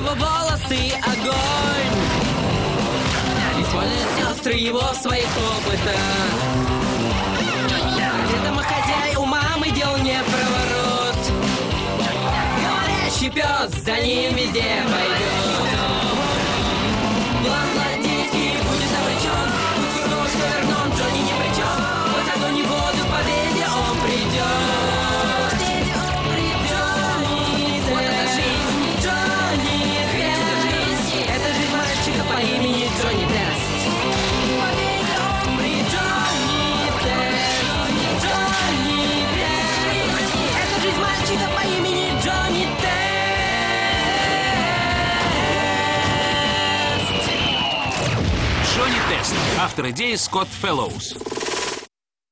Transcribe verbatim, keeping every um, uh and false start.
его волосы огонь. Используют сестры его в своих опытах. Где домохозяй, у мамы дел не проворот. Говорящий пес за ним везде пойдет. План злодейский будет обречен. Пусть кругом все вернем, Джонни ни при чем. Вот огонь и воду в победе он придет. Вот это жизнь Джонни Тест. Это жизнь мальчика по имени Джонни Тест. Мальчика по имени Джонни Тест. Джонни Тест. Автор идеи Скотт Фэллоуз.